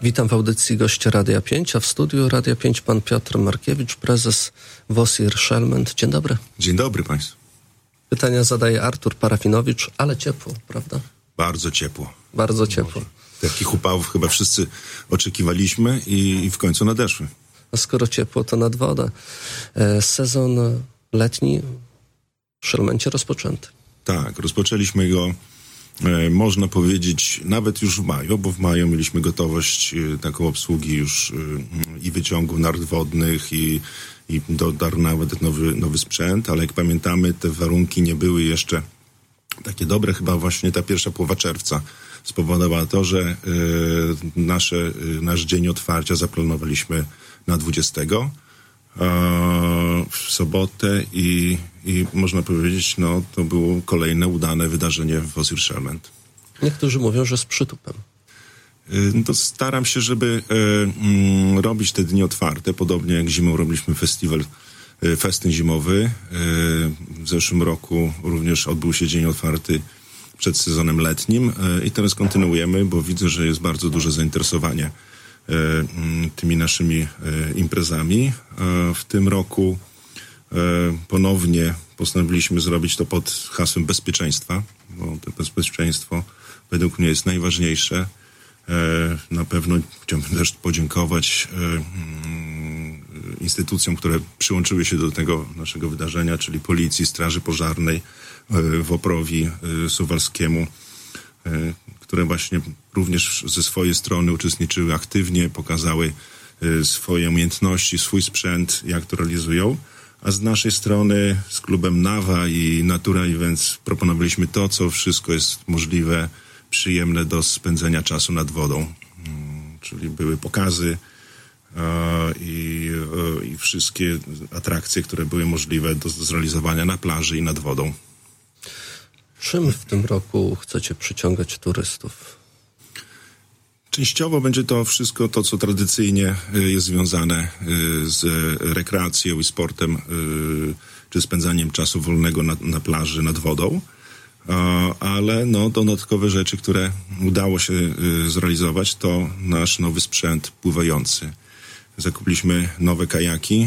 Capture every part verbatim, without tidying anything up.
Witam w audycji gościa Radia pięć, a w studiu Radia pięć pan Piotr Markiewicz, prezes Wosir Szelment. Dzień dobry. Dzień dobry państwu. Pytania zadaje Artur Parafinowicz, ale ciepło, prawda? Bardzo ciepło. Bardzo ciepło. Takich upałów chyba wszyscy oczekiwaliśmy i, i w końcu nadeszły. A skoro ciepło, to nad wodę. E, sezon letni w Szelmencie rozpoczęty. Tak, rozpoczęliśmy go, e, można powiedzieć, nawet już w maju, bo w maju mieliśmy gotowość e, taką obsługi już e, i wyciągów nart wodnych i, i dotarł nawet nowy, nowy sprzęt, ale jak pamiętamy, te warunki nie były jeszcze takie dobre. Chyba właśnie ta pierwsza połowa czerwca spowodowała to, że e, nasze, e, nasz dzień otwarcia zaplanowaliśmy na dwudziestego e, w sobotę i, i można powiedzieć, no to było kolejne udane wydarzenie w Wosir Szelment. Niektórzy mówią, że z przytupem. E, no to staram się, żeby e, m, robić te dni otwarte, podobnie jak zimą robiliśmy festiwal, e, festyn zimowy. E, w zeszłym roku również odbył się dzień otwarty przed sezonem letnim e, i teraz kontynuujemy, bo widzę, że jest bardzo duże zainteresowanie e, tymi naszymi e, imprezami. E, w tym roku e, ponownie postanowiliśmy zrobić to pod hasłem bezpieczeństwa, bo to bezpieczeństwo według mnie jest najważniejsze. E, na pewno chciałbym też podziękować e, instytucjom, które przyłączyły się do tego naszego wydarzenia, czyli Policji, Straży Pożarnej, w Oprowi Suwalskiemu, które właśnie również ze swojej strony uczestniczyły aktywnie, pokazały swoje umiejętności, swój sprzęt, jak to realizują. A z naszej strony, z klubem Nawa i Natura Events proponowaliśmy to, co wszystko jest możliwe, przyjemne do spędzenia czasu nad wodą. Czyli były pokazy i, i wszystkie atrakcje, które były możliwe do zrealizowania na plaży i nad wodą. Czym w tym roku chcecie przyciągać turystów? Częściowo będzie to wszystko to, co tradycyjnie jest związane z rekreacją i sportem, czy spędzaniem czasu wolnego na, na plaży, nad wodą. Ale no, dodatkowe rzeczy, które udało się zrealizować, to nasz nowy sprzęt pływający. Zakupiliśmy nowe kajaki,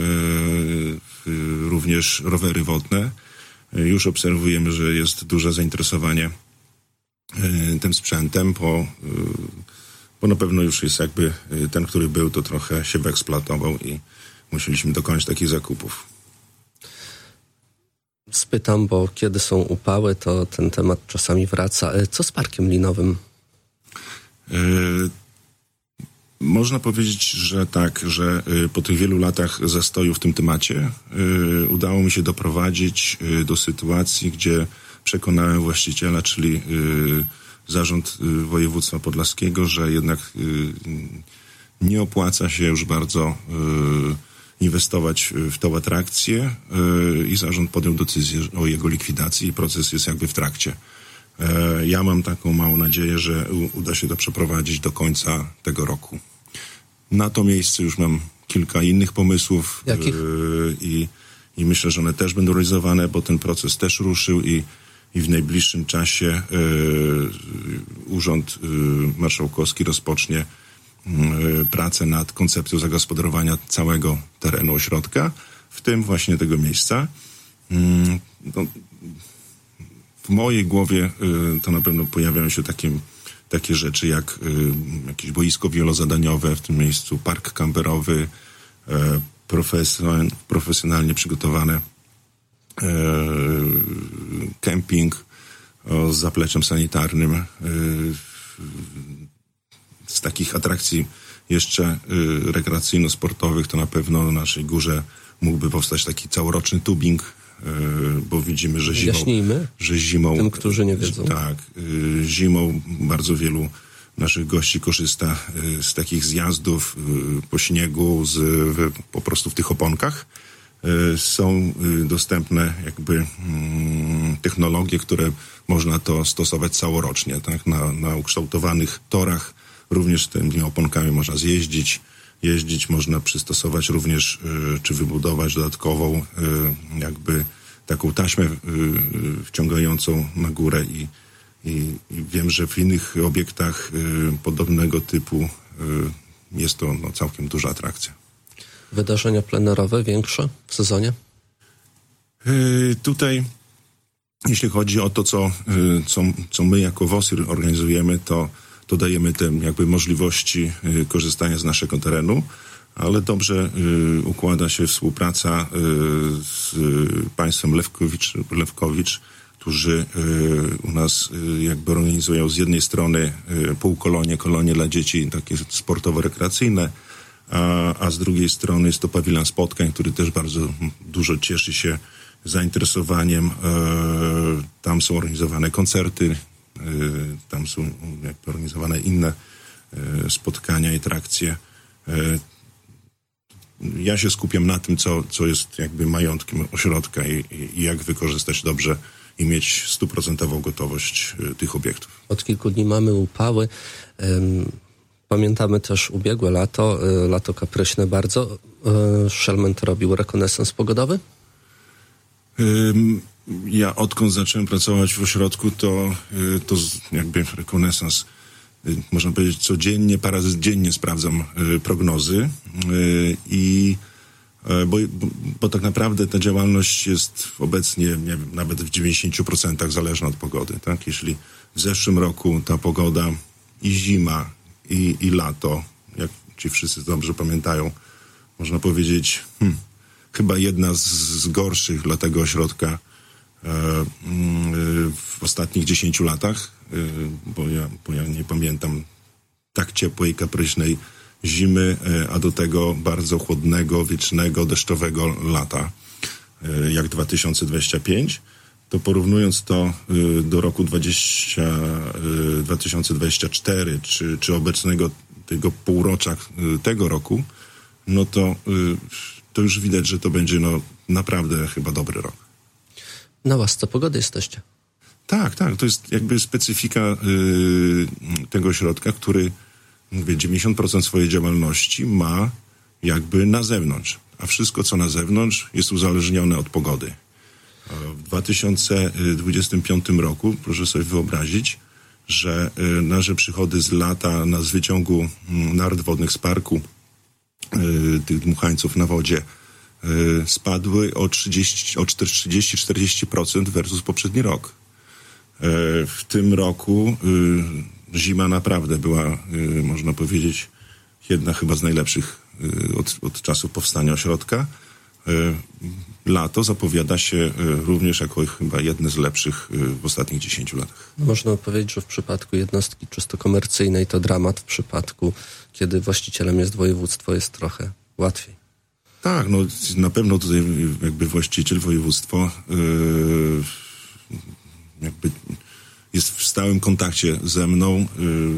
również rowery wodne. Już obserwujemy, że jest duże zainteresowanie tym sprzętem, bo, bo na pewno już jest jakby ten, który był, to trochę się wyeksploatował i musieliśmy dokonać takich zakupów. Spytam, bo kiedy są upały, to ten temat czasami wraca. Co z parkiem linowym? Yy, można powiedzieć, że tak, że yy, po tych wielu latach zastoju w tym temacie yy, udało mi się doprowadzić yy, do sytuacji, gdzie przekonałem właściciela, czyli yy, zarząd yy, województwa podlaskiego, że jednak yy, nie opłaca się już bardzo yy, inwestować w tą atrakcję yy, i zarząd podjął decyzję o jego likwidacji i proces jest jakby w trakcie. Yy, ja mam taką małą nadzieję, że u, uda się to przeprowadzić do końca tego roku. Na to miejsce już mam kilka innych pomysłów yy, i, i myślę, że one też będą realizowane, bo ten proces też ruszył i, i w najbliższym czasie yy, Urząd yy, Marszałkowski rozpocznie pracę nad koncepcją zagospodarowania całego terenu ośrodka, w tym właśnie tego miejsca. No, w mojej głowie to na pewno pojawiają się takie, takie rzeczy jak jakieś boisko wielozadaniowe, w tym miejscu park kamperowy, profesjonalnie, profesjonalnie przygotowany kemping z zapleczem sanitarnym. Z takich atrakcji jeszcze y, rekreacyjno-sportowych to na pewno na naszej górze mógłby powstać taki całoroczny tubing, y, bo widzimy, że zimą... Jaśnijmy że zimą, tym, którzy nie wiedzą. Tak, y, zimą bardzo wielu naszych gości korzysta y, z takich zjazdów y, po śniegu, z, w, po prostu w tych oponkach. Y, są y, dostępne jakby y, technologie, które można to stosować całorocznie, tak, na, na ukształtowanych torach. Również tymi oponkami można zjeździć, jeździć, można przystosować również, y, czy wybudować dodatkową y, jakby taką taśmę y, y, wciągającą na górę i, i, i wiem, że w innych obiektach y, podobnego typu jest to no, całkiem duża atrakcja. Wydarzenia plenerowe większe w sezonie? Yy, tutaj, jeśli chodzi o to, co, yy, co, co my jako W O S I R organizujemy, to, to dajemy te jakby możliwości yy, korzystania z naszego terenu, ale dobrze yy, układa się współpraca yy, z yy, państwem Lewkowicz, Lewkowicz którzy yy, u nas yy, jakby organizują z jednej strony yy, półkolonie, kolonie dla dzieci, takie sportowo-rekreacyjne, A, a z drugiej strony jest to pawilon spotkań, który też bardzo dużo cieszy się zainteresowaniem. E, tam są organizowane koncerty, e, tam są jakby organizowane inne e, spotkania i atrakcje. E, ja się skupiam na tym, co, co jest jakby majątkiem ośrodka i, i jak wykorzystać dobrze i mieć stuprocentową gotowość e, tych obiektów. Od kilku dni mamy upały. Um... Pamiętamy też ubiegłe lato, lato kapryśne bardzo. Szelment robił rekonesans pogodowy? Ja odkąd zacząłem pracować w ośrodku, to, to jakby rekonesans, można powiedzieć codziennie, parę razy dziennie sprawdzam prognozy i bo, bo, bo tak naprawdę ta działalność jest obecnie, nie wiem, nawet w dziewięćdziesięciu procentach zależna od pogody, tak? Jeśli w zeszłym roku ta pogoda i zima, I, i lato, jak ci wszyscy dobrze pamiętają, można powiedzieć, hmm, chyba jedna z, z gorszych dla tego ośrodka e, w ostatnich dziesięciu latach, e, bo, ja, bo ja nie pamiętam tak ciepłej, kapryśnej zimy, e, a do tego bardzo chłodnego, wiecznego, deszczowego lata, e, jak dwa tysiące dwudziesty piąty. To porównując to y, do roku dwa tysiące dwudziestego czwartego, czy, czy obecnego tego półrocza y, tego roku, no to, y, to już widać, że to będzie no, naprawdę chyba dobry rok. Na łasce pogody jesteście. Tak, tak. To jest jakby specyfika y, tego ośrodka, który mówię, dziewięćdziesiąt procent swojej działalności ma jakby na zewnątrz, a wszystko, co na zewnątrz, jest uzależnione od pogody. W dwa tysiące dwudziestym piątym roku, proszę sobie wyobrazić, że nasze przychody z lata na z wyciągu nart wodnych z parku, tych dmuchańców na wodzie, spadły o trzydzieści, o trzydzieści do czterdziestu procent versus poprzedni rok. W tym roku zima naprawdę była, można powiedzieć, jedna chyba z najlepszych od, od czasów powstania ośrodka. Lato zapowiada się również jako chyba jedne z lepszych w ostatnich dziesięciu latach. Można powiedzieć, że w przypadku jednostki czysto komercyjnej to dramat, w przypadku, kiedy właścicielem jest województwo, jest trochę łatwiej. Tak, no na pewno tutaj jakby właściciel, województwo yy, jakby jest w stałym kontakcie ze mną.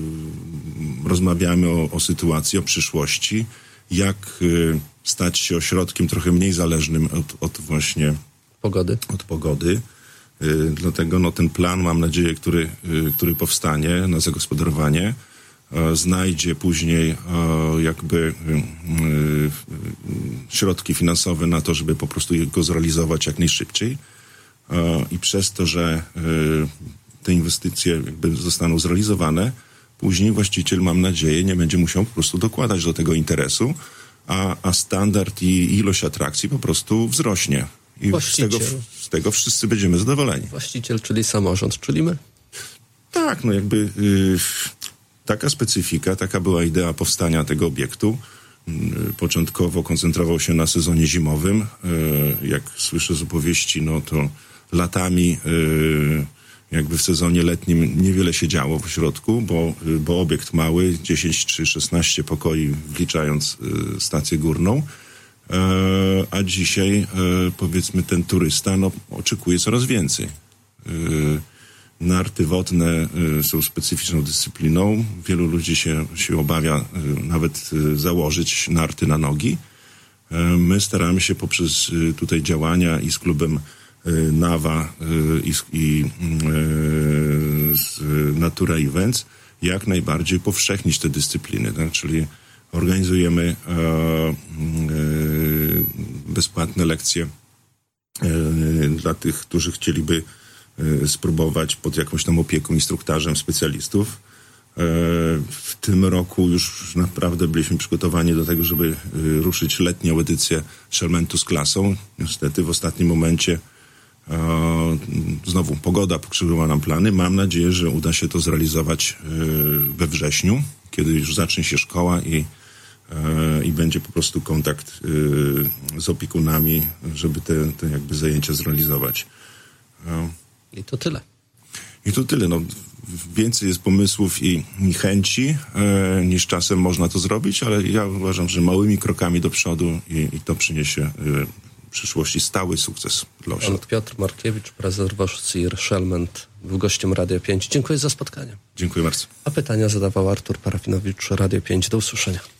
Yy, rozmawiamy o, o sytuacji, o przyszłości, jak yy, stać się ośrodkiem trochę mniej zależnym od, od właśnie pogody. Od pogody. Yy, dlatego no, ten plan, mam nadzieję, który, yy, który powstanie na zagospodarowanie, yy, znajdzie później yy, jakby yy, środki finansowe na to, żeby po prostu go zrealizować jak najszybciej. Yy, I przez to, że yy, te inwestycje jakby zostaną zrealizowane, później właściciel, mam nadzieję, nie będzie musiał po prostu dokładać do tego interesu, a, a standard i ilość atrakcji po prostu wzrośnie. I z tego, z tego wszyscy będziemy zadowoleni. Właściciel, czyli samorząd, czyli my? Tak, no jakby y, taka specyfika, taka była idea powstania tego obiektu. Y, początkowo koncentrował się na sezonie zimowym. Y, jak słyszę z opowieści, no to latami y, jakby w sezonie letnim niewiele się działo w ośrodku, bo, bo obiekt mały, dziesięć czy szesnaście pokoi, wliczając y, stację górną. E, a dzisiaj, e, powiedzmy, ten turysta no, oczekuje coraz więcej. E, narty wodne e, są specyficzną dyscypliną. Wielu ludzi się, się obawia e, nawet e, założyć narty na nogi. E, my staramy się poprzez e, tutaj działania i z klubem e, Nawa e, i, i e, z Natura Events jak najbardziej powszechnić te dyscypliny, tak? Czyli organizujemy e, e, bezpłatne lekcje e, dla tych, którzy chcieliby e, spróbować pod jakąś tam opieką instruktarzem specjalistów. W tym roku już naprawdę byliśmy przygotowani do tego, żeby ruszyć letnią edycję Szelmentu z klasą. Niestety w ostatnim momencie znowu pogoda pokrzywiła nam plany. Mam nadzieję, że uda się to zrealizować we wrześniu, kiedy już zacznie się szkoła i, i będzie po prostu kontakt z opiekunami, żeby te, te jakby zajęcia zrealizować. I to tyle. I to tyle. No, więcej jest pomysłów i, i chęci e, niż czasem można to zrobić, ale ja uważam, że małymi krokami do przodu i, i to przyniesie e, w przyszłości stały sukces dla ośrodka. Pan Piotr Markiewicz, prezes CIR Szelment, był gościem Radia pięć. Dziękuję za spotkanie. Dziękuję bardzo. A pytania zadawał Artur Parafinowicz, Radio pięć. Do usłyszenia.